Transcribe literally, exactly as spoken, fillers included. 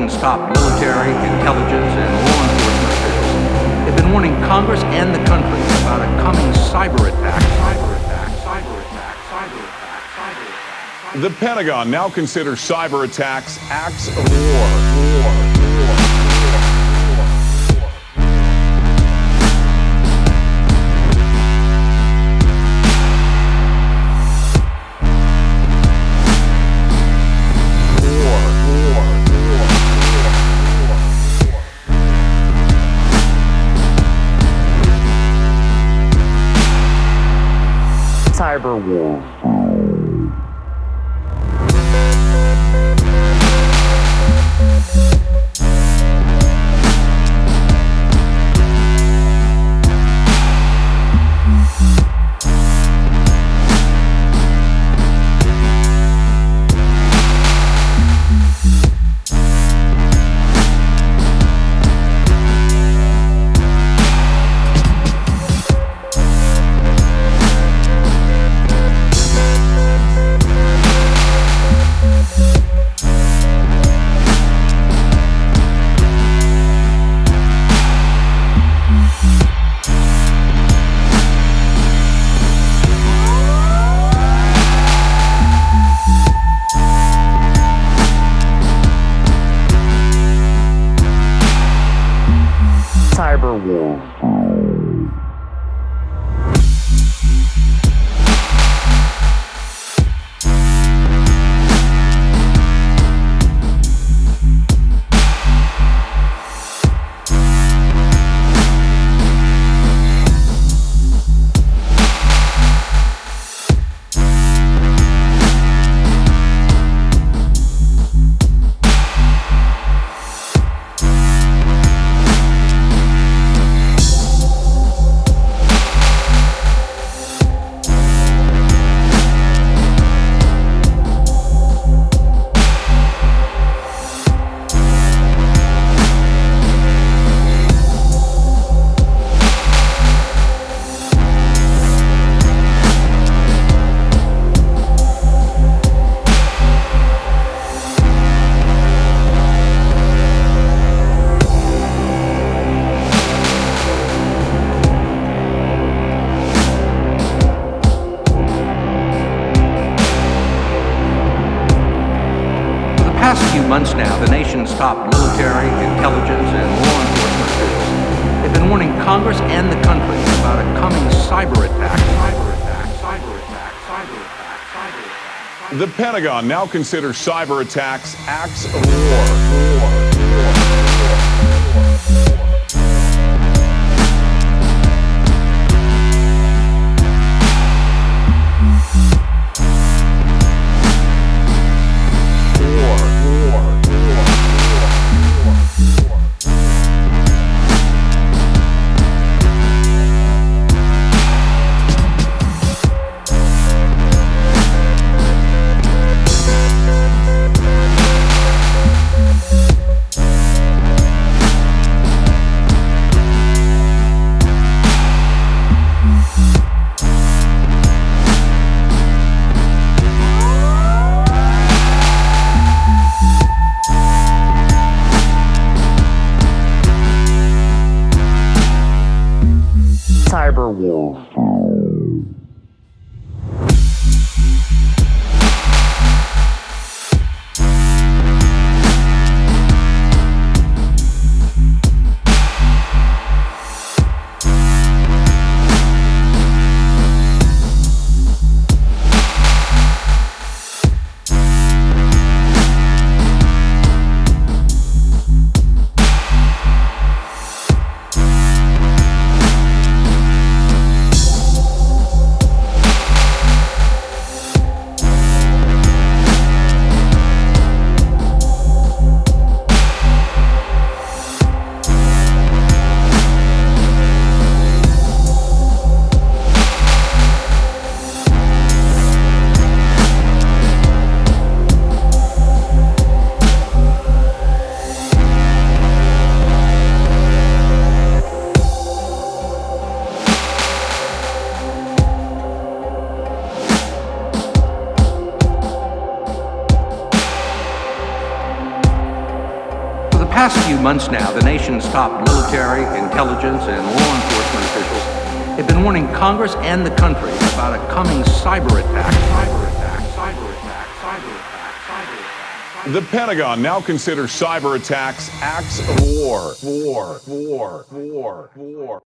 nation's top military, intelligence, and law enforcement officials have been warning Congress and the country about a coming cyber attack. Cyber attack, cyber attack, cyber attack, cyber attack. The Pentagon now considers cyber attacks acts of war. War. Cyber war. Cyber war. For the past few months now, the nation's top military, intelligence, and law enforcement officials have been warning Congress and the country about a coming cyber attack. Cyber attack, cyber attack, cyber attack, cyber attack. Cyber The Pentagon now considers cyber attacks acts of war. War. Cyber war. past few months now, the nation's top military, intelligence, and law enforcement officials have been warning Congress and the country about a coming cyber attack. Cyber attack, cyber attack, cyber attack, cyber attack. The Pentagon now considers cyber attacks acts of war. War, war, war, war.